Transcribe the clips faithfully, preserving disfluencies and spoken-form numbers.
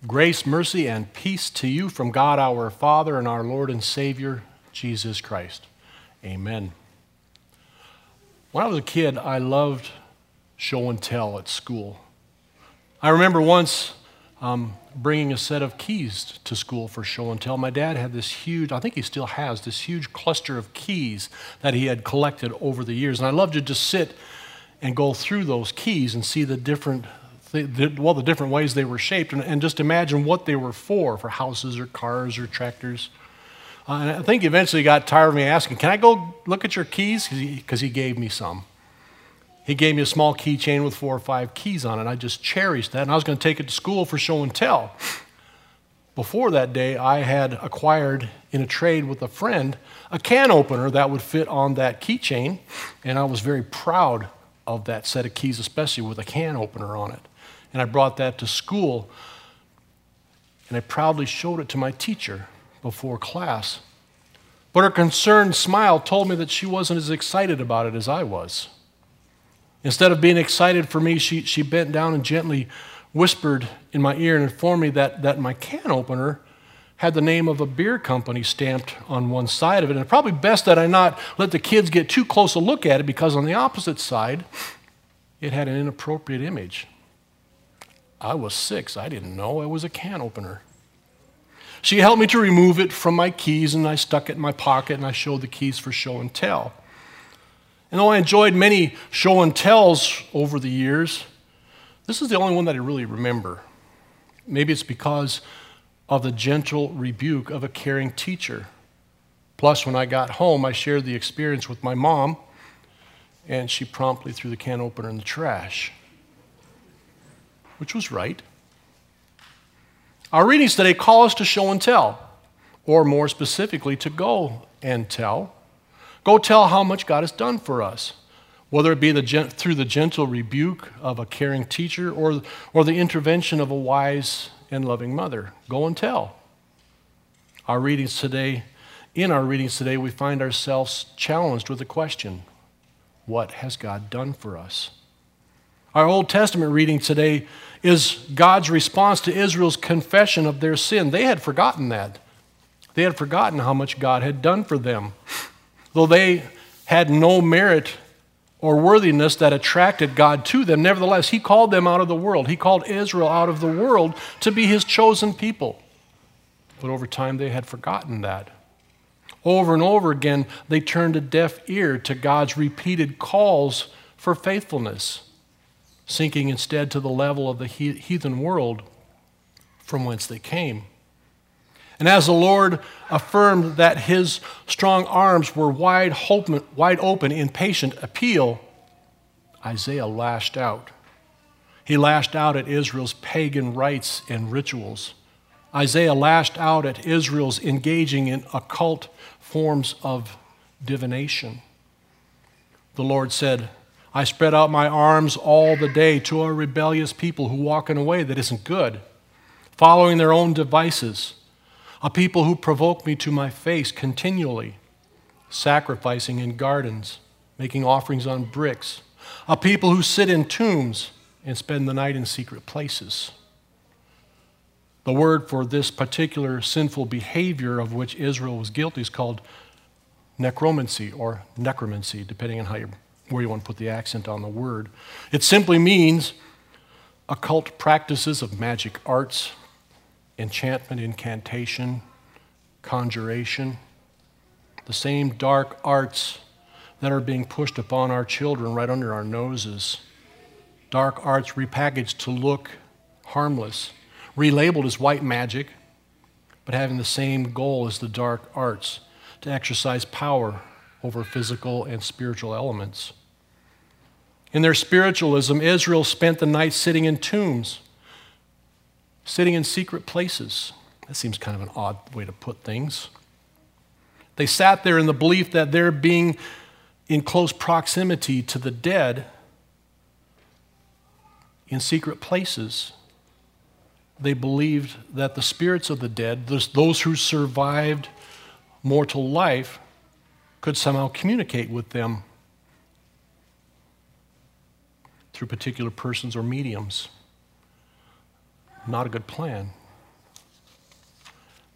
Grace, mercy, and peace to you from God our Father and our Lord and Savior, Jesus Christ. Amen. When I was a kid, I loved show and tell at school. I remember once um, bringing a set of keys to school for show and tell. My dad had this huge, I think he still has, this huge cluster of keys that he had collected over the years. And I loved to just sit and go through those keys and see the different well, the different ways they were shaped, and, and just imagine what they were for, for houses or cars or tractors. Uh, and I think eventually he got tired of me asking, can I go look at your keys? Because he, he gave me some. He gave me a small keychain with four or five keys on it. I just cherished that, and I was going to take it to school for show and tell. Before that day, I had acquired in a trade with a friend a can opener that would fit on that keychain, and I was very proud of that set of keys, especially with a can opener on it. And I brought that to school, and I proudly showed it to my teacher before class. But her concerned smile told me that she wasn't as excited about it as I was. Instead of being excited for me, she, she bent down and gently whispered in my ear and informed me that, that my can opener had the name of a beer company stamped on one side of it. And it's probably best that I not let the kids get too close a look at it, because on the opposite side, it had an inappropriate image. I was six. I didn't know it was a can opener. She helped me to remove it from my keys, and I stuck it in my pocket, and I showed the keys for show and tell. And though I enjoyed many show and tells over the years, this is the only one that I really remember. Maybe it's because of the gentle rebuke of a caring teacher. Plus, when I got home, I shared the experience with my mom, and she promptly threw the can opener in the trash, which was right. Our readings today call us to show and tell, or more specifically, to go and tell. Go tell how much God has done for us, whether it be the, through the gentle rebuke of a caring teacher or, or the intervention of a wise and loving mother. Go and tell. Our readings today, in our readings today, we find ourselves challenged with the question, what has God done for us? Our Old Testament reading today is God's response to Israel's confession of their sin. They had forgotten that. They had forgotten how much God had done for them. Though they had no merit or worthiness that attracted God to them, nevertheless, He called them out of the world. He called Israel out of the world to be His chosen people. But over time, they had forgotten that. Over and over again, they turned a deaf ear to God's repeated calls for faithfulness, sinking instead to the level of the heathen world from whence they came. And as the Lord affirmed that His strong arms were wide open, wide open in patient appeal, Isaiah lashed out. He lashed out at Israel's pagan rites and rituals. Isaiah lashed out at Israel's engaging in occult forms of divination. The Lord said, I spread out my arms all the day to a rebellious people who walk in a way that isn't good, following their own devices, a people who provoke me to my face continually, sacrificing in gardens, making offerings on bricks, a people who sit in tombs and spend the night in secret places. The word for this particular sinful behavior of which Israel was guilty is called necromancy or necromancy, depending on how you where you want to put the accent on the word. It simply means occult practices of magic arts, enchantment, incantation, conjuration, the same dark arts that are being pushed upon our children right under our noses. Dark arts repackaged to look harmless, relabeled as white magic, but having the same goal as the dark arts, to exercise power over physical and spiritual elements. In their spiritualism, Israel spent the night sitting in tombs, sitting in secret places. That seems kind of an odd way to put things. They sat there in the belief that their being in close proximity to the dead, in secret places, they believed that the spirits of the dead, those who survived mortal life, could somehow communicate with them through particular persons or mediums. Not a good plan.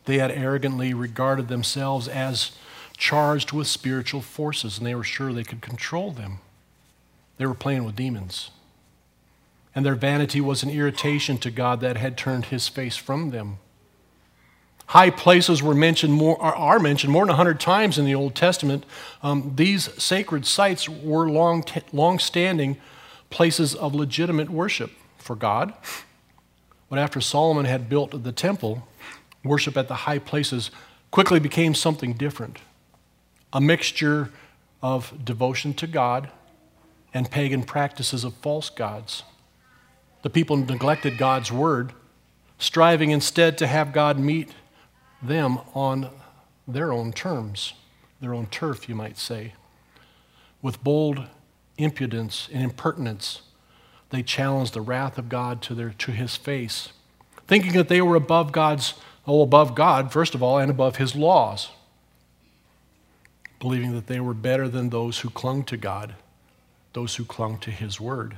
They had arrogantly regarded themselves as charged with spiritual forces, and they were sure they could control them. They were playing with demons. And their vanity was an irritation to God that had turned his face from them. High places were mentioned more, are mentioned more than a hundred times in the Old Testament. Um, these sacred sites were long, long-standing places of legitimate worship for God. But after Solomon had built the temple, worship at the high places quickly became something different. A mixture of devotion to God and pagan practices of false gods. The people neglected God's word, striving instead to have God meet them on their own terms, their own turf, you might say. With bold impudence and impertinence, they challenged the wrath of God to their to his face, thinking that they were above God's, oh, above God, first of all, and above his laws, believing that they were better than those who clung to God, those who clung to his word.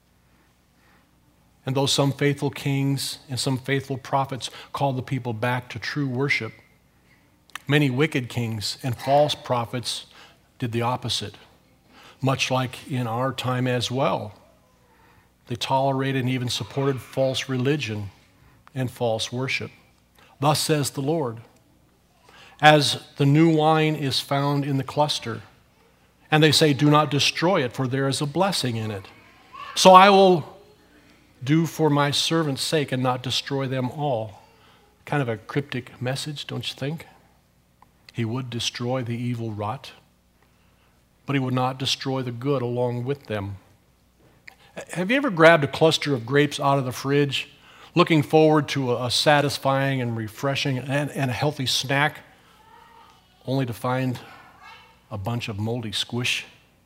And though some faithful kings and some faithful prophets called the people back to true worship, many wicked kings and false prophets did the opposite, much like in our time as well. They tolerated and even supported false religion and false worship. Thus says the Lord, as the new wine is found in the cluster, and they say, do not destroy it, for there is a blessing in it. So I will do for my servant's sake and not destroy them all. Kind of a cryptic message, don't you think? He would destroy the evil rot, but he would not destroy the good along with them. Have you ever grabbed a cluster of grapes out of the fridge, looking forward to a, a satisfying and refreshing and, and a healthy snack, only to find a bunch of moldy squish?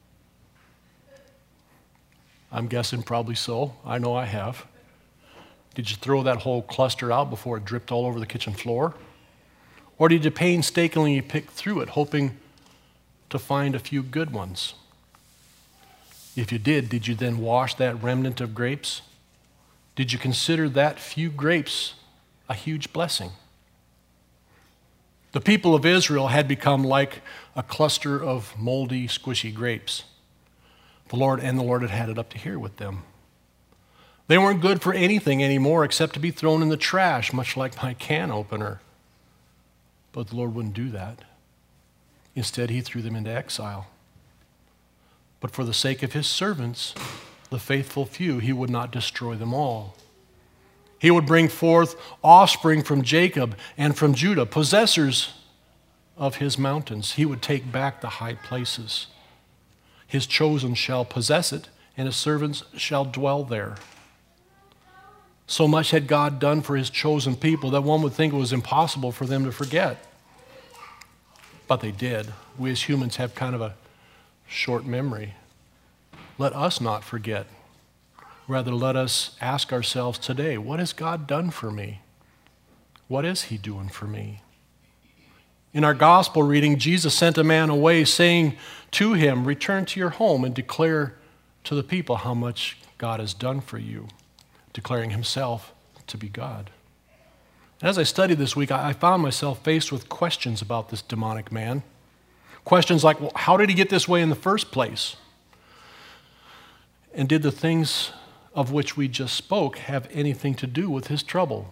I'm guessing probably so. I know I have. Did you throw that whole cluster out before it dripped all over the kitchen floor? Or did you painstakingly pick through it, hoping to find a few good ones? If you did, did you then wash that remnant of grapes? Did you consider that few grapes a huge blessing? The people of Israel had become like a cluster of moldy, squishy grapes. The Lord and the Lord had had it up to here with them. They weren't good for anything anymore except to be thrown in the trash, much like my can opener. But the Lord wouldn't do that. Instead, he threw them into exile. But for the sake of his servants, the faithful few, he would not destroy them all. He would bring forth offspring from Jacob and from Judah, possessors of his mountains. He would take back the high places. His chosen shall possess it, and his servants shall dwell there. So much had God done for his chosen people that one would think it was impossible for them to forget. But they did. We as humans have kind of a short memory. Let us not forget. Rather, let us ask ourselves today, what has God done for me? What is he doing for me? In our gospel reading, Jesus sent a man away saying to him, return to your home and declare to the people how much God has done for you, declaring himself to be God. And as I studied this week, I found myself faced with questions about this demonic man. Questions like, well, how did he get this way in the first place? And did the things of which we just spoke have anything to do with his trouble?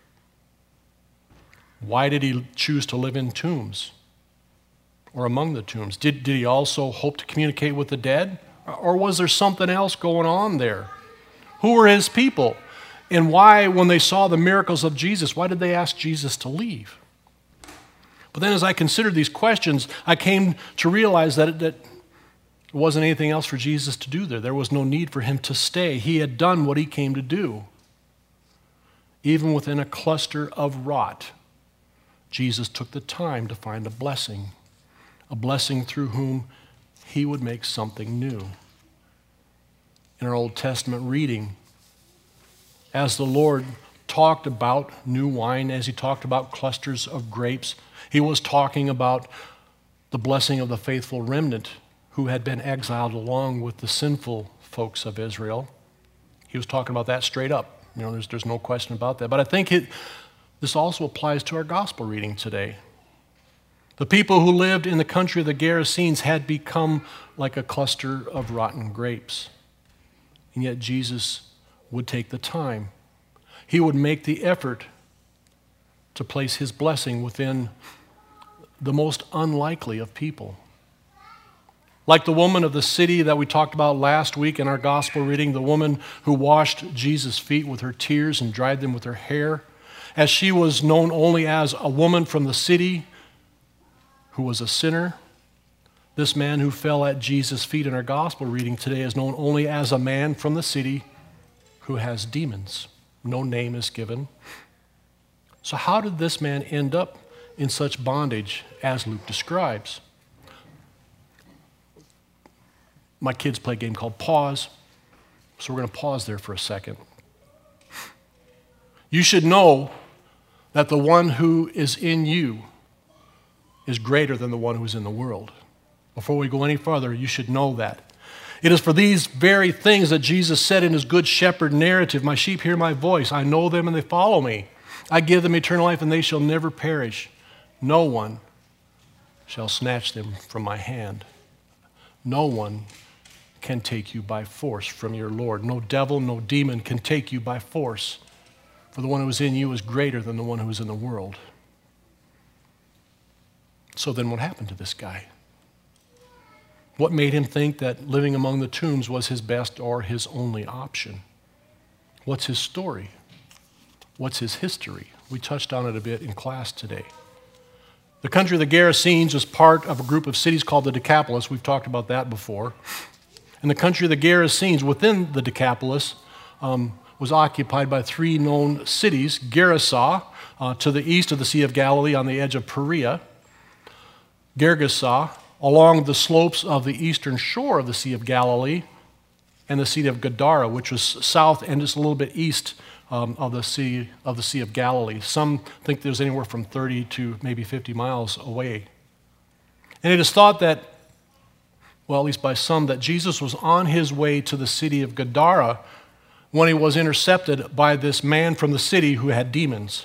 Why did he choose to live in tombs or among the tombs? Did, did he also hope to communicate with the dead? Or was there something else going on there? Who were his people? And why, when they saw the miracles of Jesus, why did they ask Jesus to leave? But then as I considered these questions, I came to realize that it, that it wasn't anything else for Jesus to do there. There was no need for him to stay. He had done what he came to do. Even within a cluster of rot, Jesus took the time to find a blessing, a blessing through whom he would make something new. In our Old Testament reading, as the Lord talked about new wine, as he talked about clusters of grapes, he was talking about the blessing of the faithful remnant who had been exiled along with the sinful folks of Israel. He was talking about that straight up. You know, there's, there's no question about that. But I think it, This also applies to our gospel reading today. The people who lived in the country of the Gerasenes had become like a cluster of rotten grapes. And yet Jesus would take the time. He would make the effort to place his blessing within the most unlikely of people. Like the woman of the city that we talked about last week in our gospel reading, the woman who washed Jesus' feet with her tears and dried them with her hair, as she was known only as a woman from the city who was a sinner, this man who fell at Jesus' feet in our gospel reading today is known only as a man from the city who has demons. No name is given. So how did this man end up in such bondage as Luke describes? My kids play a game called Pause, so we're going to pause there for a second. You should know that the one who is in you is greater than the one who is in the world. Before we go any further, you should know that. It is for these very things that Jesus said in his Good Shepherd narrative, "My sheep hear my voice. I know them and they follow me. I give them eternal life and they shall never perish. No one shall snatch them from my hand." No one can take you by force from your Lord. No devil, no demon can take you by force. For the one who is in you is greater than the one who is in the world. So then what happened to this guy? What made him think that living among the tombs was his best or his only option? What's his story? What's his history? We touched on it a bit in class today. The country of the Gerasenes was part of a group of cities called the Decapolis. We've talked about that before. And the country of the Gerasenes within the Decapolis um, was occupied by three known cities: Gerasa, uh, to the east of the Sea of Galilee on the edge of Perea; Gergesa, along the slopes of the eastern shore of the Sea of Galilee; and the city of Gadara, which was south and just a little bit east um, of the sea of the Sea of Galilee. Some think there's anywhere from thirty to maybe fifty miles away. And it is thought that, well, at least by some, that Jesus was on his way to the city of Gadara when he was intercepted by this man from the city who had demons.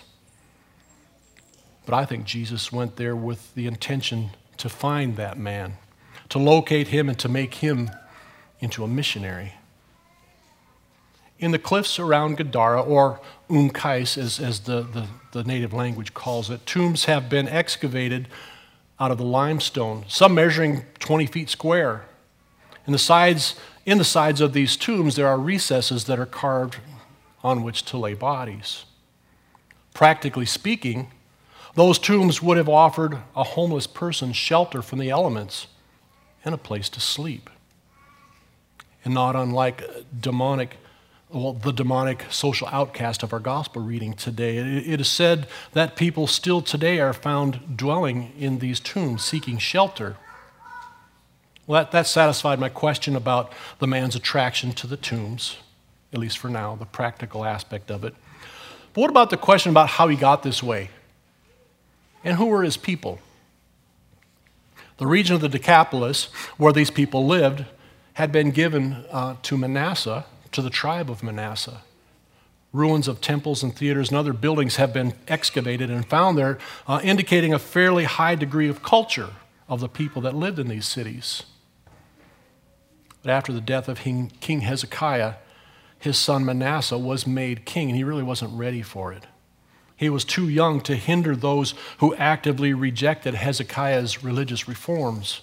But I think Jesus went there with the intention to find that man, to locate him and to make him into a missionary. In the cliffs around Gadara, or Umkais as, as the, the, the native language calls it, tombs have been excavated out of the limestone, some measuring twenty feet square. In the sides, in the sides of these tombs, there are recesses that are carved on which to lay bodies. Practically speaking, those tombs would have offered a homeless person shelter from the elements and a place to sleep. And not unlike demonic, well, the demonic social outcast of our gospel reading today, it, it is said that people still today are found dwelling in these tombs, seeking shelter. Well, that, that satisfied my question about the man's attraction to the tombs, at least for now, the practical aspect of it. But what about the question about how he got this way? And who were his people? The region of the Decapolis, where these people lived, had been given uh, to Manasseh, to the tribe of Manasseh. Ruins of temples and theaters and other buildings have been excavated and found there, uh, indicating a fairly high degree of culture of the people that lived in these cities. But after the death of King Hezekiah, his son Manasseh was made king, and he really wasn't ready for it. He was too young to hinder those who actively rejected Hezekiah's religious reforms.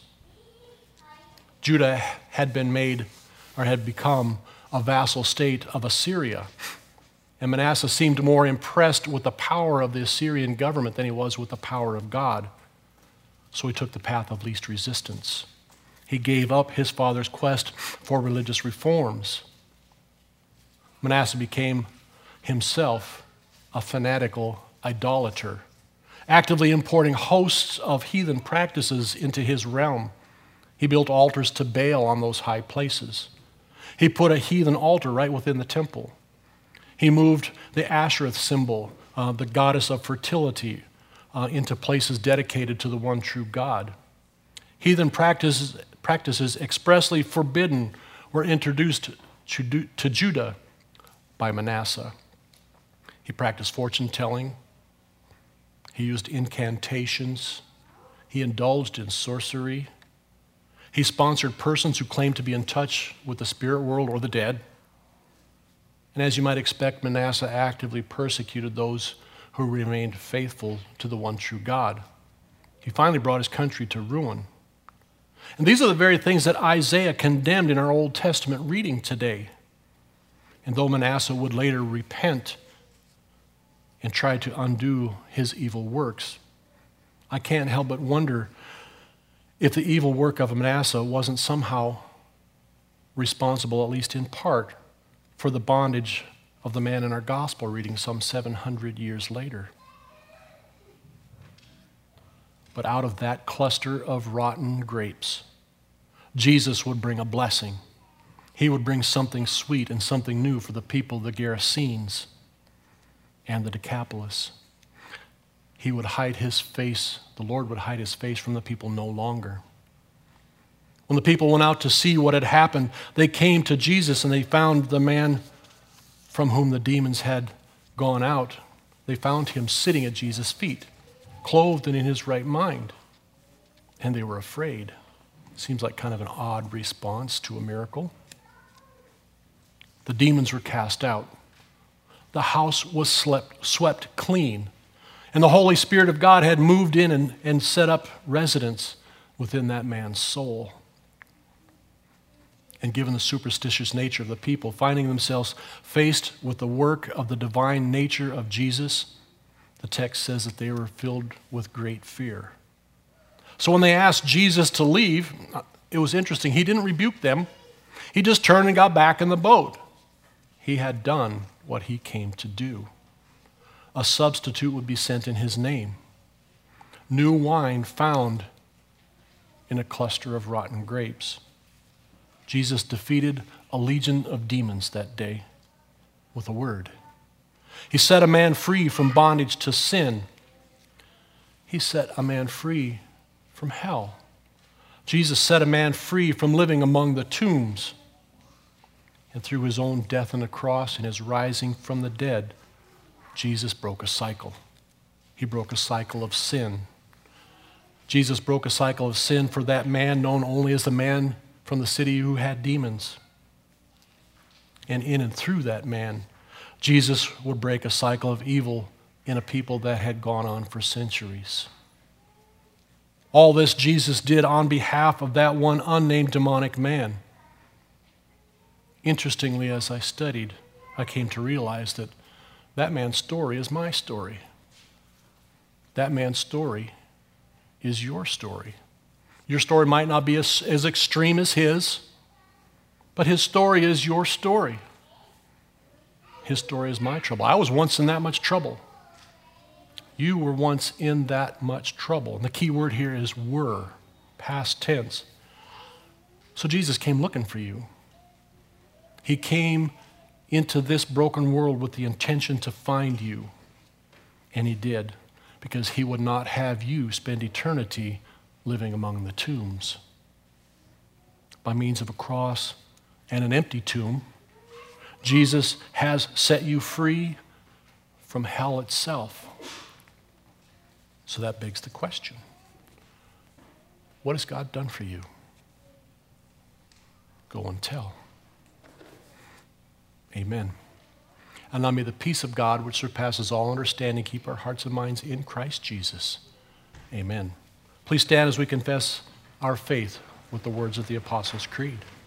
Judah had been made, or had become, a vassal state of Assyria. And Manasseh seemed more impressed with the power of the Assyrian government than he was with the power of God. So he took the path of least resistance. He gave up his father's quest for religious reforms. Manasseh became himself a fanatical idolater, actively importing hosts of heathen practices into his realm. He built altars to Baal on those high places. He put a heathen altar right within the temple. He moved the Ashereth symbol, uh, the goddess of fertility, uh, into places dedicated to the one true God. Heathen practices, practices expressly forbidden were introduced to, to Judah by Manasseh. He practiced fortune telling, He used incantations. He indulged in sorcery. He sponsored persons who claimed to be in touch with the spirit world or the dead. And as you might expect, Manasseh actively persecuted those who remained faithful to the one true God. He finally brought his country to ruin. And these are the very things that Isaiah condemned in our Old Testament reading today. And though Manasseh would later repent and try to undo his evil works, I can't help but wonder if the evil work of Manasseh wasn't somehow responsible, at least in part, for the bondage of the man in our gospel reading some seven hundred years later. But out of that cluster of rotten grapes, Jesus would bring a blessing. He would bring something sweet and something new for the people of the Gerasenes and the Decapolis. He would hide his face, the Lord would hide his face from the people no longer. When the people went out to see what had happened, they came to Jesus and they found the man from whom the demons had gone out. They found him sitting at Jesus' feet, clothed and in his right mind. And they were afraid. Seems like kind of an odd response to a miracle. The demons were cast out. The house was slept, swept clean. And the Holy Spirit of God had moved in and, and set up residence within that man's soul. And given the superstitious nature of the people, finding themselves faced with the work of the divine nature of Jesus, the text says that they were filled with great fear. So when they asked Jesus to leave, it was interesting. He didn't rebuke them. He just turned and got back in the boat. He had done what he came to do. A substitute would be sent in his name. New wine found in a cluster of rotten grapes. Jesus defeated a legion of demons that day with a word. He set a man free from bondage to sin. He set a man free from hell. Jesus set a man free from living among the tombs. And through his own death on the cross and his rising from the dead, Jesus broke a cycle. He broke a cycle of sin. Jesus broke a cycle of sin for that man known only as the man from the city who had demons. And in and through that man, Jesus would break a cycle of evil in a people that had gone on for centuries. All this Jesus did on behalf of that one unnamed demonic man. Interestingly, as I studied, I came to realize that that man's story is my story. That man's story is your story. Your story might not be as, as extreme as his, but his story is your story. His story is my trouble. I was once in that much trouble. You were once in that much trouble. And the key word here is were, past tense. So Jesus came looking for you. He came into this broken world with the intention to find you. And he did, because he would not have you spend eternity living among the tombs. By means of a cross and an empty tomb, Jesus has set you free from hell itself. So that begs the question, what has God done for you? Go and tell. Amen. And now may the peace of God, which surpasses all understanding, keep our hearts and minds in Christ Jesus. Amen. Please stand as we confess our faith with the words of the Apostles' Creed.